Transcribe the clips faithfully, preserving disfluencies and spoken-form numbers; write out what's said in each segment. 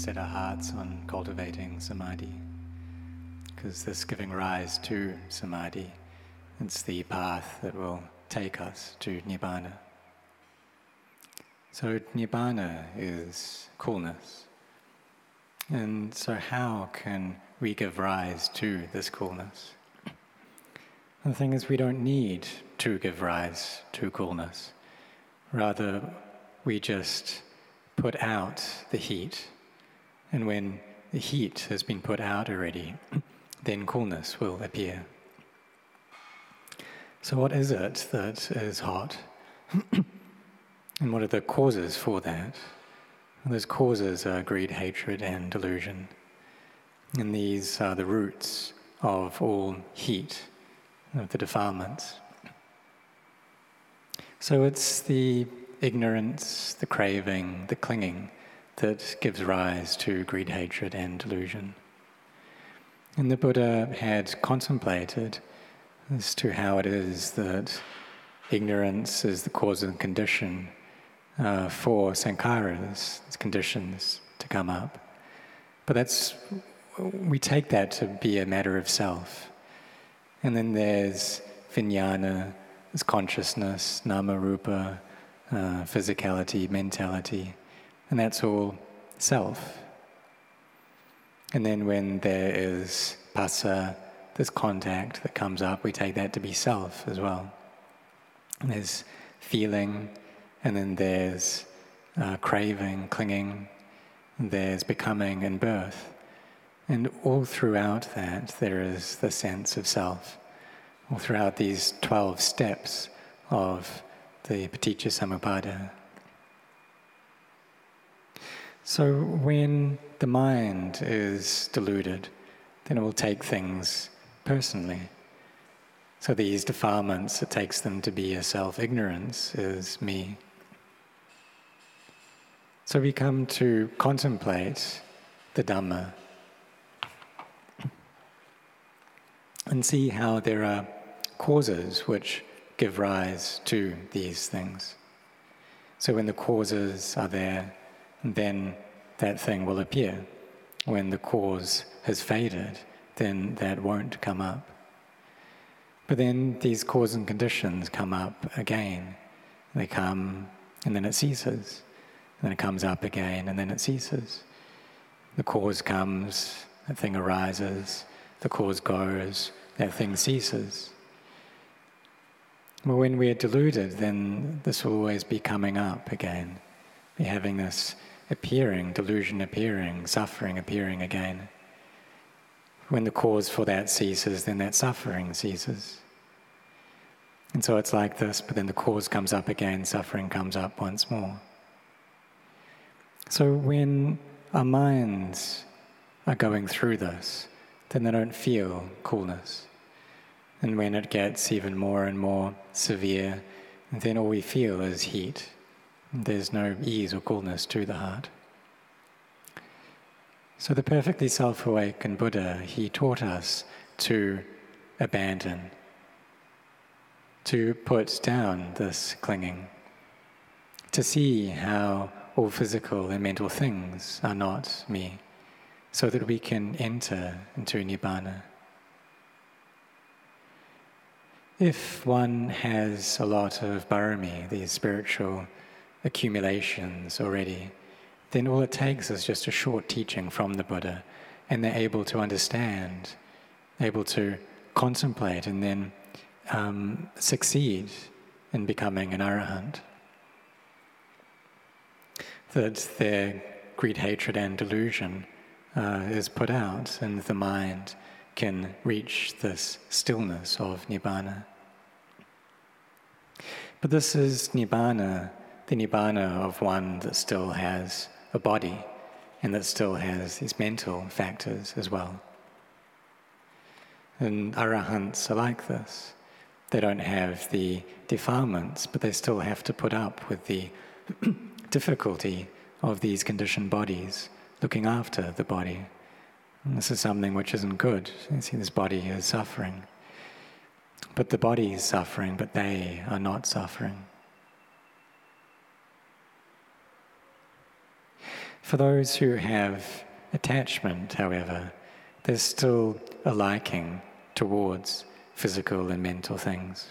set our hearts on cultivating samadhi, because this giving rise to samadhi, it's the path that will take us to Nibbana. So Nibbana is coolness. And so how can we give rise to this coolness? And the thing is, we don't need to give rise to coolness. Rather, we just put out the heat. And when the heat has been put out already, then coolness will appear. So what is it that is hot? And what are the causes for that? Well, those causes are greed, hatred, and delusion. And these are the roots of all heat, of the defilements. So it's the ignorance, the craving, the clinging that gives rise to greed, hatred, and delusion. And the Buddha had contemplated as to how it is that ignorance is the cause and condition uh, for sankharas, conditions to come up. But that's, we take that to be a matter of self. And then there's vijnana, there's consciousness, nama rupa, uh, physicality, mentality, and that's all self. And then when there is phassa, there's contact that comes up, we take that to be self as well. And there's feeling, and then there's uh, craving, clinging, and there's becoming and birth. And all throughout that, there is the sense of self. All throughout these twelve steps of the Paticca Samuppada. So when the mind is deluded, then it will take things personally. So these defilements, it takes them to be a self-ignorance, is me. So we come to contemplate the Dhamma and see how there are causes which give rise to these things. So when the causes are there, then that thing will appear. When the cause has faded, then that won't come up. But then these causes and conditions come up again. They come, and then it ceases. And then it comes up again, and then it ceases. The cause comes, that thing arises. The cause goes, that thing ceases. But when we're deluded, then this will always be coming up again. Be having this appearing, delusion appearing, suffering appearing again. When the cause for that ceases, then that suffering ceases. And so it's like this, but then the cause comes up again, suffering comes up once more. So when our minds are going through this, then they don't feel coolness. And when it gets even more and more severe, then all we feel is heat. There's no ease or coolness to the heart. So the perfectly self-awakened Buddha, he taught us to abandon, to put down this clinging, to see how all physical and mental things are not me, so that we can enter into Nibbana. If one has a lot of barami, these spiritual accumulations already, then all it takes is just a short teaching from the Buddha, and they're able to understand, able to contemplate, and then um, succeed in becoming an arahant. That their greed, hatred, and delusion uh, is put out, and the mind can reach this stillness of Nibbana. But this is Nibbana, the Nibbana of one that still has a body and that still has these mental factors as well. And arahants are like this. They don't have the defilements, but they still have to put up with the difficulty of these conditioned bodies, looking after the body. And this is something which isn't good. You see, this body is suffering. But the body is suffering, but they are not suffering. For those who have attachment, however, there's still a liking towards physical and mental things.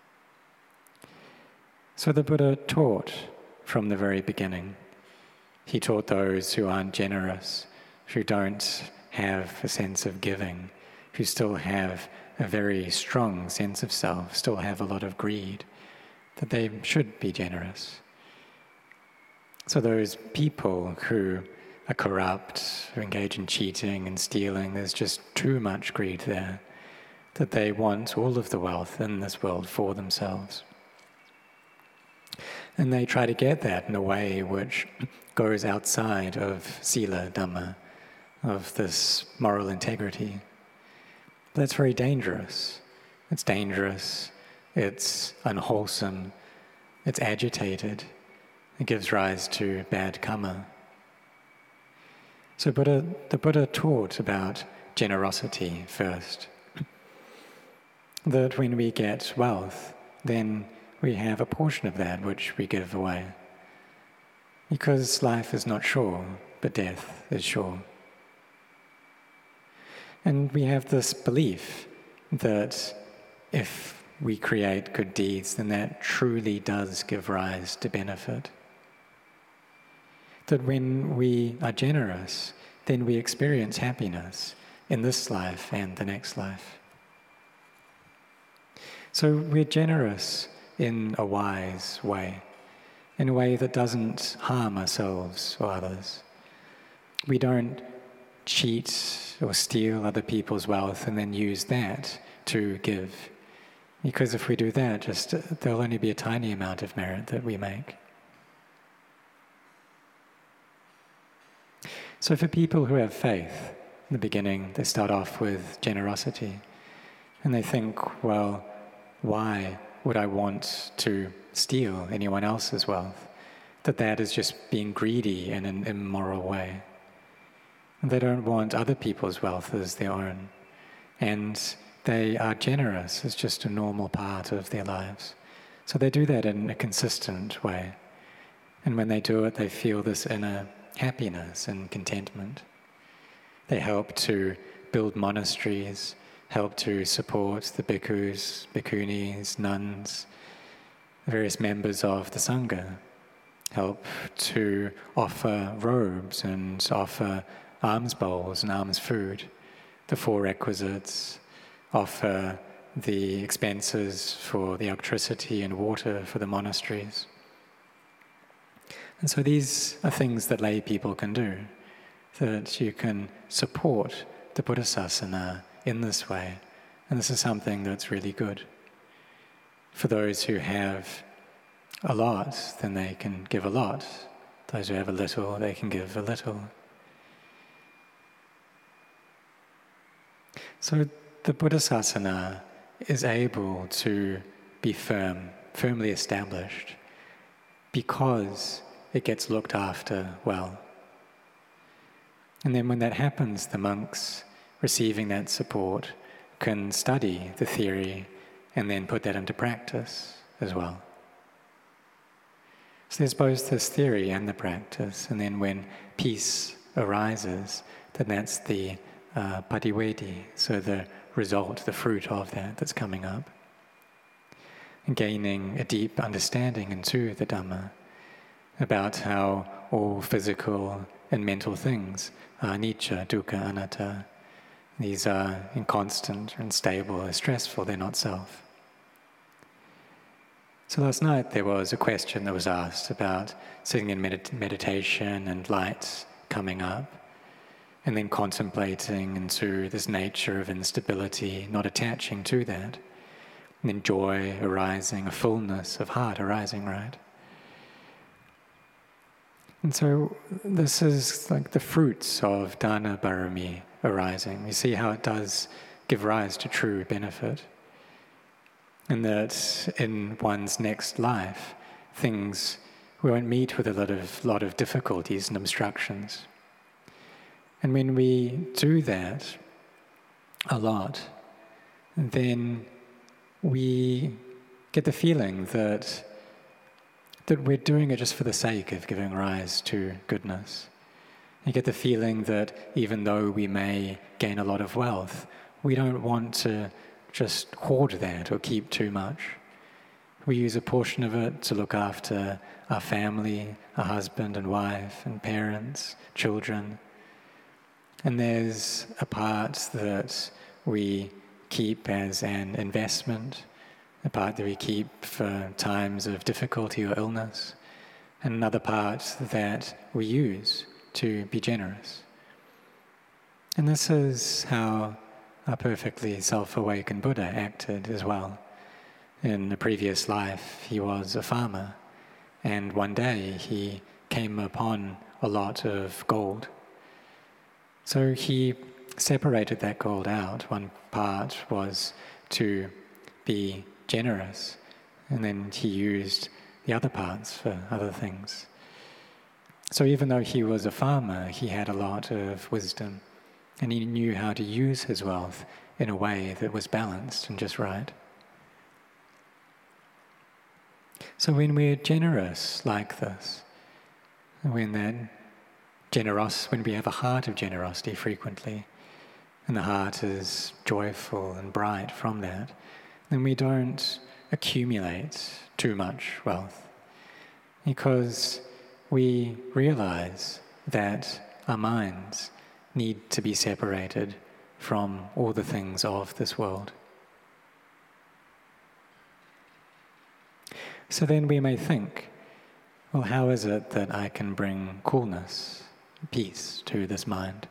So the Buddha taught from the very beginning. He taught those who aren't generous, who don't have a sense of giving, who still have a very strong sense of self, still have a lot of greed, that they should be generous. So those people who are corrupt, who engage in cheating and stealing, there's just too much greed there, that they want all of the wealth in this world for themselves. And they try to get that in a way which goes outside of sila dhamma, of this moral integrity. But that's very dangerous. It's dangerous, it's unwholesome, it's agitated. It gives rise to bad karma. So Buddha, the Buddha taught about generosity first. That when we get wealth, then we have a portion of that which we give away. Because life is not sure, but death is sure. And we have this belief that if we create good deeds, then that truly does give rise to benefit. That when we are generous, then we experience happiness in this life and the next life. So we're generous in a wise way, in a way that doesn't harm ourselves or others. We don't cheat or steal other people's wealth and then use that to give. Because if we do that, just there'll only be a tiny amount of merit that we make. So for people who have faith, in the beginning, they start off with generosity. And they think, well, why would I want to steal anyone else's wealth? That that is just being greedy in an immoral way. And they don't want other people's wealth as their own. And they are generous as just a normal part of their lives. So they do that in a consistent way. And when they do it, they feel this inner happiness and contentment. They help to build monasteries, help to support the bhikkhus, bhikkhunis, nuns, various members of the Sangha, help to offer robes and offer alms bowls and alms food, the four requisites, offer the expenses for the electricity and water for the monasteries. And so these are things that lay people can do, that you can support the Buddhasasana in this way. And this is something that's really good. For those who have a lot, then they can give a lot. Those who have a little, they can give a little. So the Buddhasasana is able to be firm, firmly established, because it gets looked after well. And then when that happens, the monks receiving that support can study the theory and then put that into practice as well. So there's both this theory and the practice, and then when peace arises, then that's the uh, pativedi, so the result, the fruit of that that's coming up. And gaining a deep understanding into the Dhamma, about how all physical and mental things are anicca, dukkha, anatta. These are inconstant, unstable, or stressful, they're not self. So last night there was a question that was asked about sitting in medit- meditation and light coming up, and then contemplating into this nature of instability, not attaching to that, and then joy arising, a fullness of heart arising, right? And so this is like the fruits of dana barami arising. You see how it does give rise to true benefit. And that in one's next life, things, we won't meet with a lot of, lot of difficulties and obstructions. And when we do that a lot, then we get the feeling that that we're doing it just for the sake of giving rise to goodness. You get the feeling that even though we may gain a lot of wealth, we don't want to just hoard that or keep too much. We use a portion of it to look after our family, our husband and wife and parents, children. And there's a part that we keep as an investment, a part that we keep for times of difficulty or illness, and another part that we use to be generous. And this is how a perfectly self-awakened Buddha acted as well. In a previous life, he was a farmer, and one day he came upon a lot of gold. So he separated that gold out. One part was to be generous, and then he used the other parts for other things. So even though he was a farmer, he had a lot of wisdom, and he knew how to use his wealth in a way that was balanced and just right. So when we're generous like this, when that generos, when we have a heart of generosity frequently, and the heart is joyful and bright from that, then we don't accumulate too much wealth, because we realize that our minds need to be separated from all the things of this world. So then we may think, well, how is it that I can bring coolness, peace to this mind?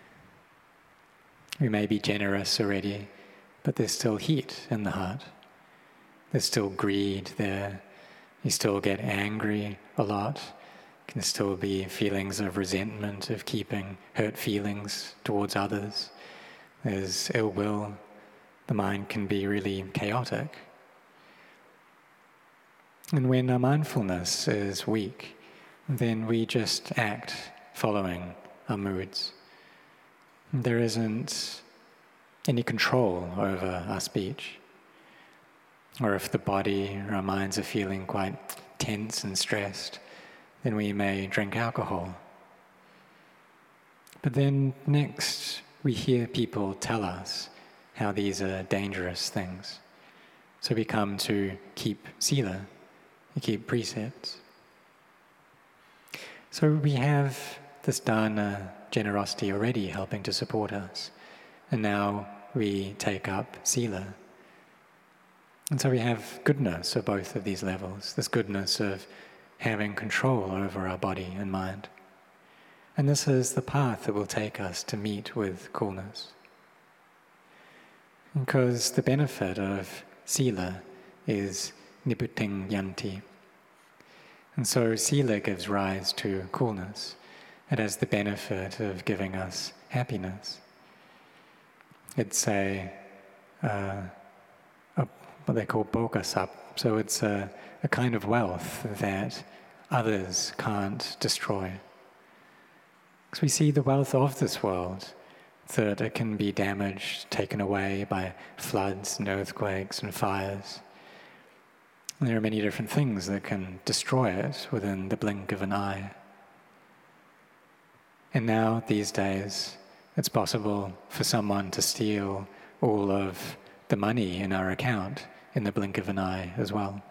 We may be generous already, but there's still heat in the heart. There's still greed there. You still get angry a lot. Can still be feelings of resentment, of keeping hurt feelings towards others. There's ill will. The mind can be really chaotic. And when our mindfulness is weak, then we just act following our moods. There isn't any control over our speech. Or if the body or our minds are feeling quite tense and stressed, then we may drink alcohol. But then next, we hear people tell us how these are dangerous things. So we come to keep sila, we keep precepts. So we have this dana, generosity, already helping to support us. And now we take up sila. And so we have goodness of both of these levels, this goodness of having control over our body and mind. And this is the path that will take us to meet with coolness. Because the benefit of sila is nibbutting yanti. And so sila gives rise to coolness. It has the benefit of giving us happiness. It's a, uh, a what they call bokasap. So it's a, a kind of wealth that others can't destroy. Because we see the wealth of this world, that it can be damaged, taken away by floods and earthquakes and fires. And there are many different things that can destroy it within the blink of an eye. And now, these days, it's possible for someone to steal all of the money in our account in the blink of an eye as well.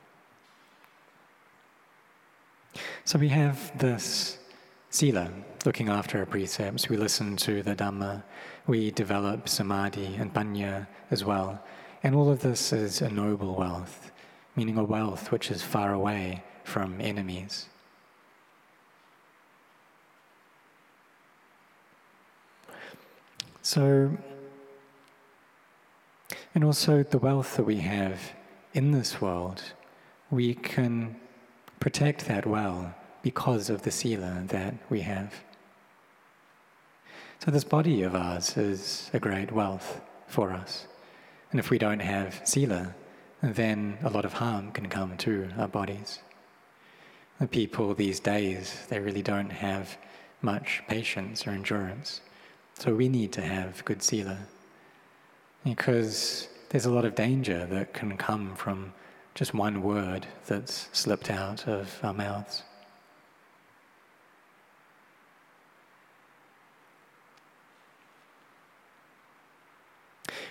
So we have this sila, looking after our precepts. We listen to the Dhamma. We develop samadhi and panya as well. And all of this is a noble wealth, meaning a wealth which is far away from enemies. So, and also the wealth that we have in this world, we can protect that well because of the sila that we have. So this body of ours is a great wealth for us. And if we don't have sila, then a lot of harm can come to our bodies. The people these days, they really don't have much patience or endurance. So we need to have good sila, because there's a lot of danger that can come from just one word that's slipped out of our mouths.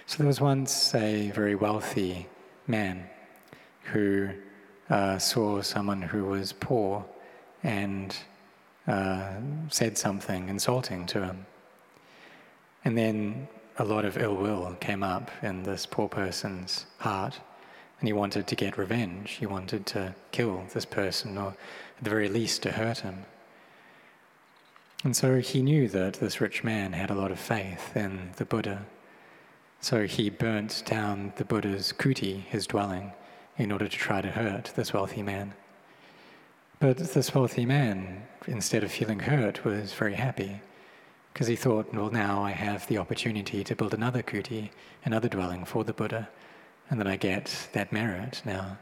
So there was once a very wealthy man who uh, saw someone who was poor and uh, said something insulting to him. And then a lot of ill will came up in this poor person's heart, and he wanted to get revenge. He wanted to kill this person, or at the very least to hurt him. And so he knew that this rich man had a lot of faith in the Buddha. So he burnt down the Buddha's kuti, his dwelling, in order to try to hurt this wealthy man. But this wealthy man, instead of feeling hurt, was very happy, because he thought, well, now I have the opportunity to build another kuti, another dwelling for the Buddha, and then I get that merit now.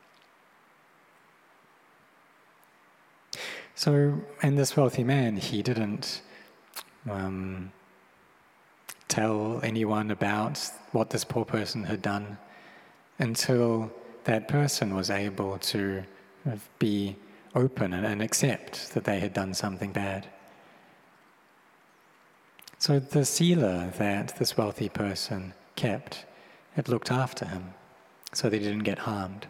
So, and this wealthy man, he didn't um, tell anyone about what this poor person had done until that person was able to be open and, and accept that they had done something bad. So the sila that this wealthy person kept, it looked after him so that he didn't get harmed.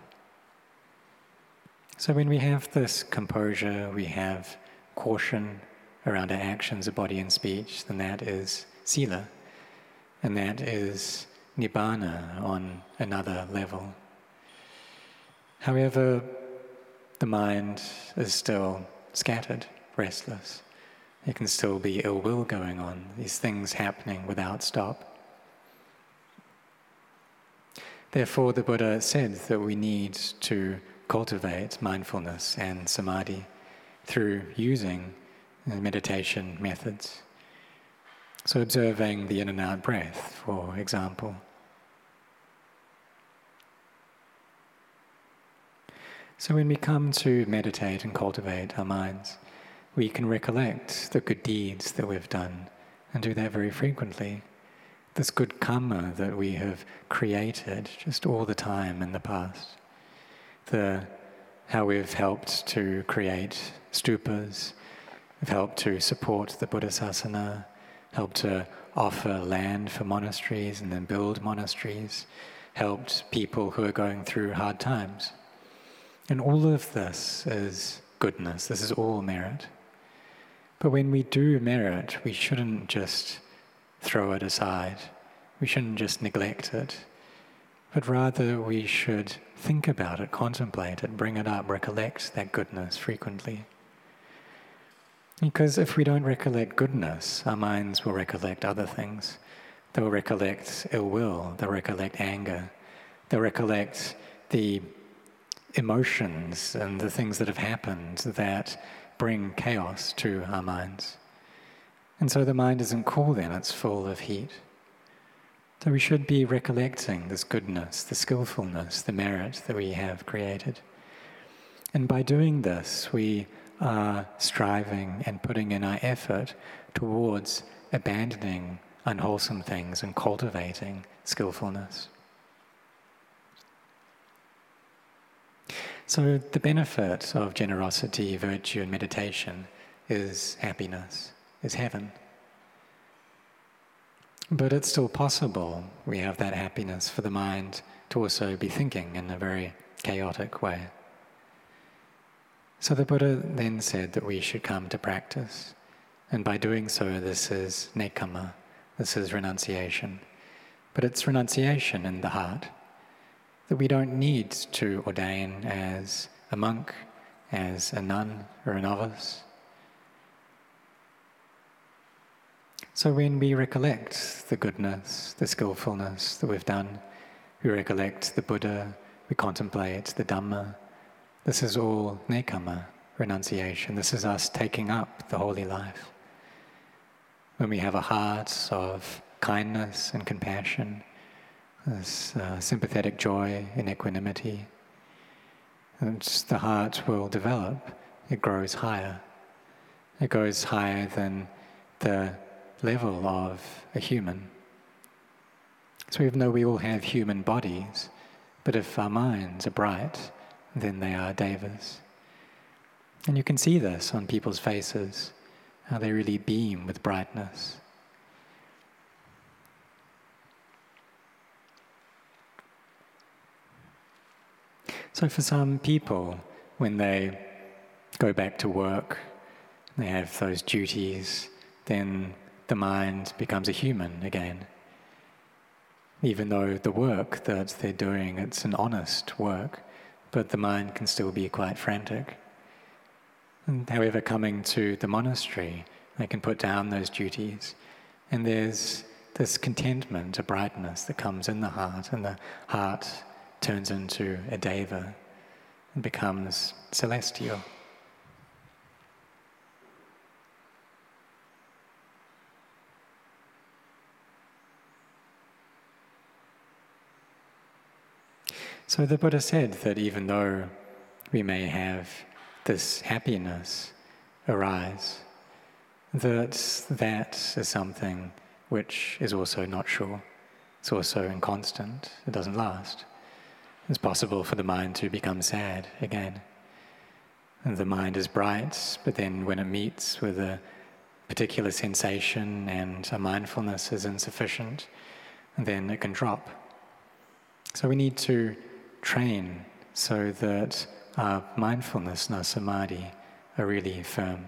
So when we have this composure, we have caution around our actions of body and speech, then that is sila, and that is nibbana on another level. However, the mind is still scattered, restless. There can still be ill will going on, these things happening without stop. Therefore, the Buddha said that we need to cultivate mindfulness and samadhi through using meditation methods. So observing the in and out breath, for example. So when we come to meditate and cultivate our minds, we can recollect the good deeds that we've done and do that very frequently. This good karma that we have created just all the time in the past. The, how we've helped to create stupas, we've helped to support the Buddhasasana, helped to offer land for monasteries and then build monasteries, helped people who are going through hard times. And all of this is goodness, this is all merit. But when we do merit, we shouldn't just throw it aside. We shouldn't just neglect it. But rather we should think about it, contemplate it, bring it up, recollect that goodness frequently. Because if we don't recollect goodness, our minds will recollect other things. They'll recollect ill will, they'll recollect anger, they'll recollect the emotions and the things that have happened that bring chaos to our minds. And so the mind isn't cool then, it's full of heat. So we should be recollecting this goodness, the skillfulness, the merit that we have created. And by doing this, we are striving and putting in our effort towards abandoning unwholesome things and cultivating skillfulness. So the benefit of generosity, virtue, and meditation is happiness, is heaven. But it's still possible, we have that happiness, for the mind to also be thinking in a very chaotic way. So the Buddha then said that we should come to practice. And by doing so, this is nekkhamma, this is renunciation. But it's renunciation in the heart. That we don't need to ordain as a monk, as a nun or a novice. So when we recollect the goodness, the skillfulness that we've done, we recollect the Buddha, we contemplate the Dhamma, this is all nekkhamma, renunciation. This is us taking up the holy life. When we have a heart of kindness and compassion, this uh, sympathetic joy and equanimity, and the heart will develop. It grows higher. It goes higher than the level of a human. So even though we all have human bodies, but if our minds are bright, then they are devas. And you can see this on people's faces, how they really beam with brightness. So for some people, when they go back to work, they have those duties, then the mind becomes a human again. Even though the work that they're doing, it's an honest work, but the mind can still be quite frantic. And however, coming to the monastery, they can put down those duties, and there's this contentment, a brightness that comes in the heart, and the heart turns into a deva and becomes celestial. So the Buddha said that even though we may have this happiness arise, that that is something which is also not sure. It's also inconstant. It doesn't last. It's possible for the mind to become sad again. And the mind is bright, but then when it meets with a particular sensation and a mindfulness is insufficient, then it can drop. So we need to train so that our mindfulness and our samadhi are really firm.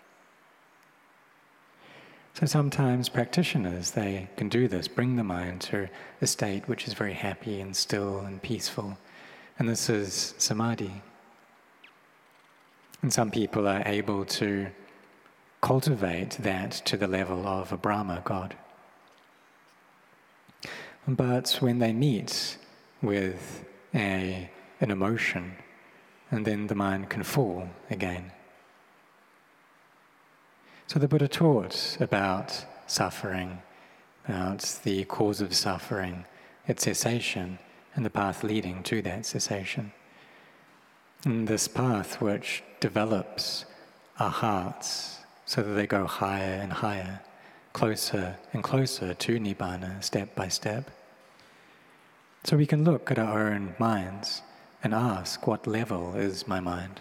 So sometimes practitioners, they can do this, bring the mind to a state which is very happy and still and peaceful. And this is samadhi. And some people are able to cultivate that to the level of a Brahma God. But when they meet with a, an emotion, and then the mind can fall again. So the Buddha taught about suffering, about the cause of suffering, its cessation, and the path leading to that cessation. And this path which develops our hearts so that they go higher and higher, closer and closer to Nibbana, step by step. So we can look at our own minds and ask, what level is my mind?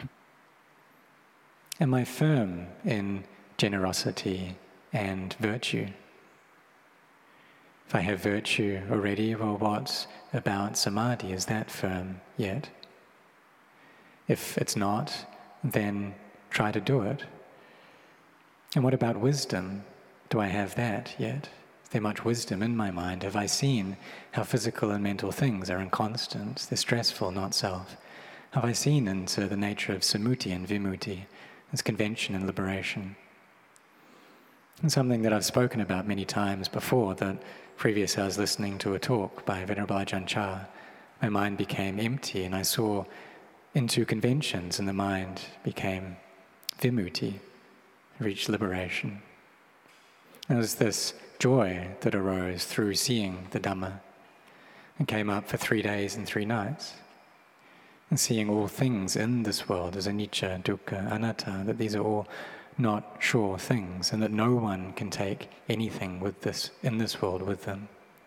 Am I firm in generosity and virtue? If I have virtue already, well, what about samadhi? Is that firm yet? If it's not, then try to do it. And what about wisdom? Do I have that yet? Is there much wisdom in my mind? Have I seen how physical and mental things are inconstant? They're stressful, not self. Have I seen into the nature of samuti and vimuti, this convention and liberation? And something that I've spoken about many times before, that previously I was listening to a talk by Venerable Ajahn Chah. My mind became empty and I saw into conventions and the mind became vimuti, reached liberation. And it was this joy that arose through seeing the Dhamma and came up for three days and three nights. And seeing all things in this world as anicca, dukkha, anatta, that these are all not sure things and that no one can take anything with this in this world with them.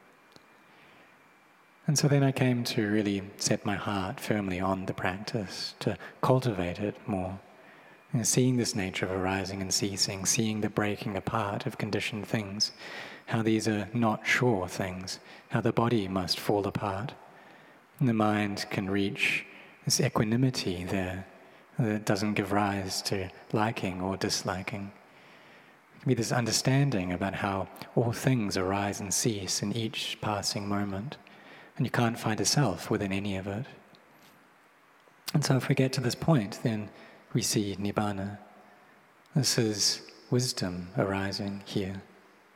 And so then I came to really set my heart firmly on the practice, to cultivate it more. And seeing this nature of arising and ceasing, seeing the breaking apart of conditioned things, how these are not sure things, how the body must fall apart. And the mind can reach this equanimity there that doesn't give rise to liking or disliking. It can be this understanding about how all things arise and cease in each passing moment, and you can't find a self within any of it. And so if we get to this point, then we see Nibbana. This is wisdom arising here.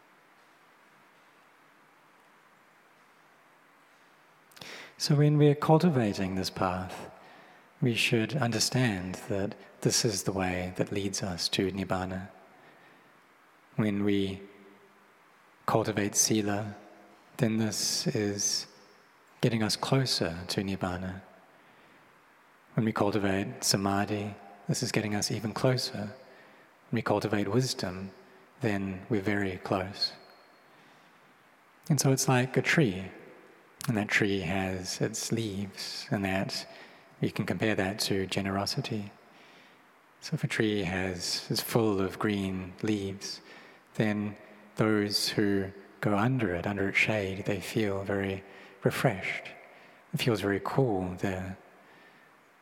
So when we're cultivating this path, we should understand that this is the way that leads us to Nibbana. When we cultivate sila, then this is getting us closer to Nibbana. When we cultivate samadhi, this is getting us even closer. When we cultivate wisdom, then we're very close. And so it's like a tree, and that tree has its leaves, and that you can compare that to generosity. So if a tree has is full of green leaves, then those who go under it, under its shade, they feel very refreshed. It feels very cool there.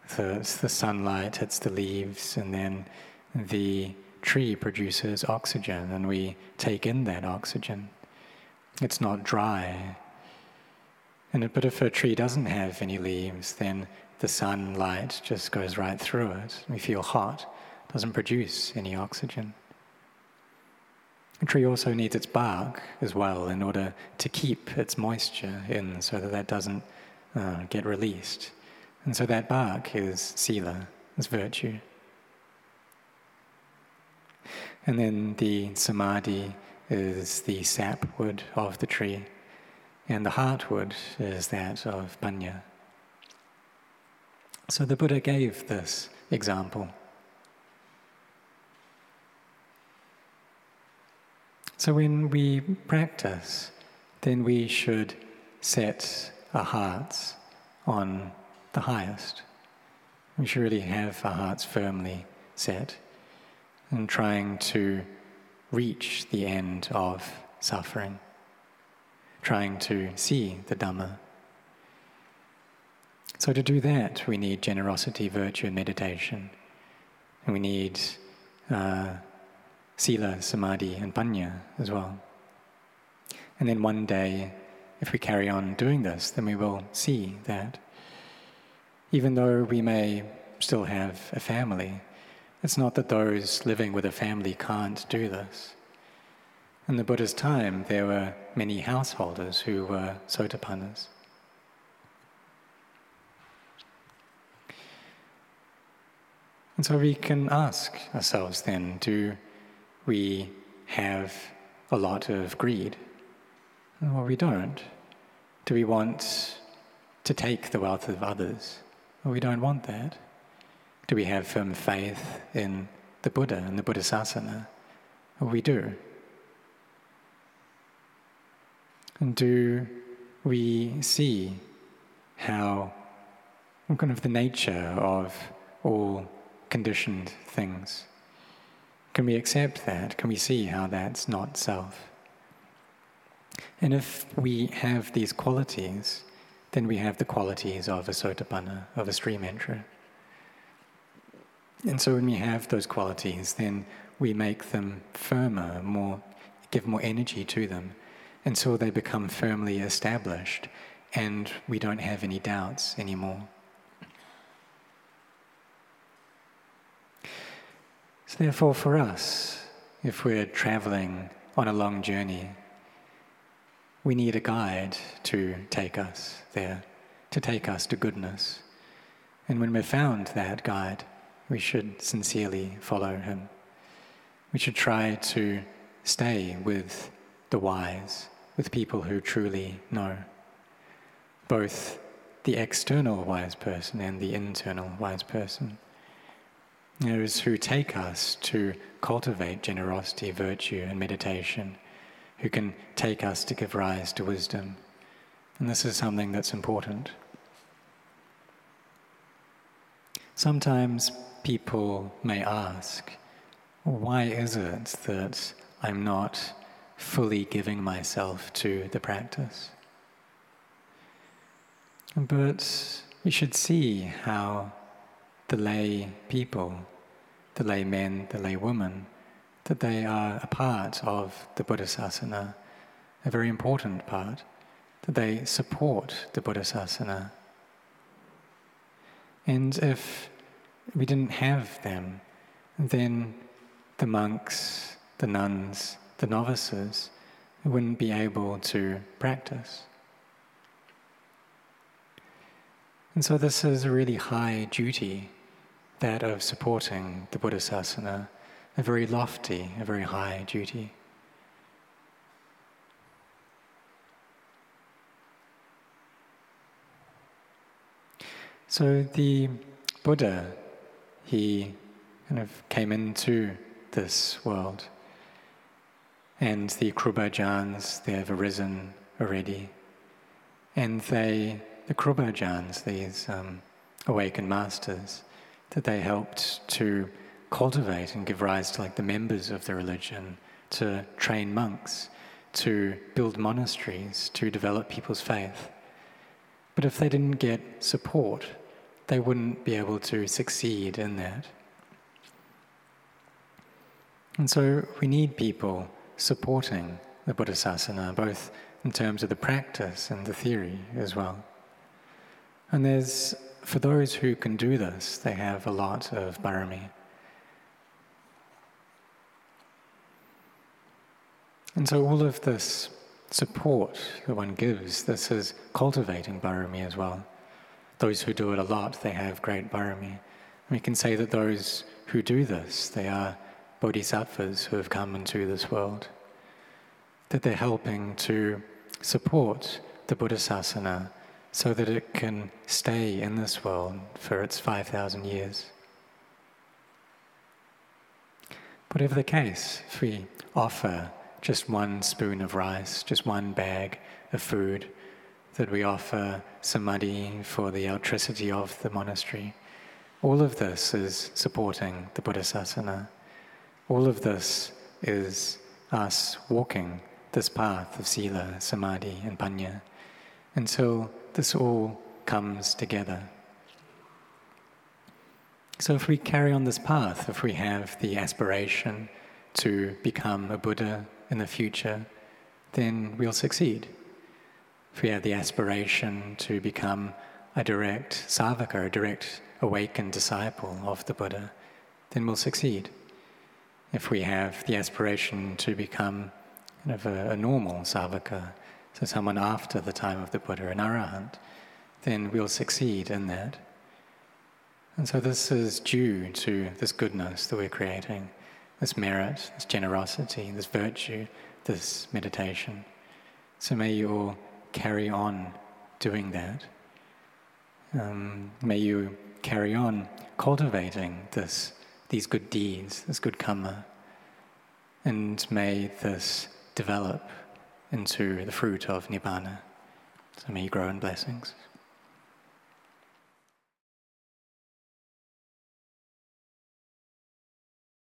The, the sunlight hits the leaves, and then the tree produces oxygen, and we take in that oxygen. It's not dry. And, but if a tree doesn't have any leaves, then the sunlight just goes right through it. We feel hot, doesn't produce any oxygen. A tree also needs its bark as well in order to keep its moisture in so that that doesn't uh, get released. And so that bark is sila, is virtue. And then the samadhi is the sapwood of the tree, and the heartwood is that of panya. So the Buddha gave this example. So when we practice, then we should set our hearts on the highest. We should really have our hearts firmly set and trying to reach the end of suffering, trying to see the Dhamma. So to do that, we need generosity, virtue, and meditation. And we need uh, sila, samadhi, and panya as well. And then one day, if we carry on doing this, then we will see that even though we may still have a family, it's not that those living with a family can't do this. In the Buddha's time, there were many householders who were sotapannas. And so we can ask ourselves then, do we have a lot of greed? Well, we don't. Do we want to take the wealth of others? Well, we don't want that. Do we have firm faith in the Buddha and the Buddhasasana? Well, we do. And do we see how, kind of the nature of all conditioned things? Can we accept that? Can we see how that's not self? And if we have these qualities, then we have the qualities of a sotapanna, of a stream enterer. And so when we have those qualities, then we make them firmer, more, give more energy to them, until they become firmly established and we don't have any doubts anymore. So therefore for us, if we're traveling on a long journey, we need a guide to take us there, to take us to goodness. And when we've found that guide, we should sincerely follow him. We should try to stay with the wise, with people who truly know, both the external wise person and the internal wise person. Those who take us to cultivate generosity, virtue, and meditation, who can take us to give rise to wisdom. And this is something that's important. Sometimes people may ask, why is it that I'm not fully giving myself to the practice? But we should see how the lay people, the lay men, the lay women, that they are a part of the Buddhasasana, a very important part, that they support the Buddhasasana. And if we didn't have them, then the monks, the nuns, the novices wouldn't be able to practice. And so this is a really high duty, that of supporting the Buddhasasana, a very lofty, a very high duty. So the Buddha, he kind of came into this world, and the Krubajans, they have arisen already, and they, the Krubajans, these um, awakened masters, that they helped to cultivate and give rise to like the members of the religion, to train monks, to build monasteries, to develop people's faith. But if they didn't get support, they wouldn't be able to succeed in that. And so we need people supporting the Buddhasasana, both in terms of the practice and the theory as well. And there's, for those who can do this, they have a lot of parami. And so all of this support that one gives, this is cultivating parami as well. Those who do it a lot, they have great parami. We can say that those who do this, they are bodhisattvas who have come into this world, that they're helping to support the Buddhasasana so that it can stay in this world for its five thousand years. Whatever the case, if we offer just one spoon of rice, just one bag of food, that we offer samadhi for the electricity of the monastery, all of this is supporting the Buddhasasana. All of this is us walking this path of sila, samadhi, and panya until this all comes together. So if we carry on this path, if we have the aspiration to become a Buddha in the future, then we'll succeed. If we have the aspiration to become a direct savaka, a direct awakened disciple of the Buddha, then we'll succeed. If we have the aspiration to become kind of a, a normal savaka, so someone after the time of the Buddha, an arahant, then we'll succeed in that. And so this is due to this goodness that we're creating, this merit, this generosity, this virtue, this meditation. So may you all carry on doing that. Um, may you carry on cultivating this, these good deeds, this good karma, and may this develop into the fruit of Nibbana. So may you grow in blessings.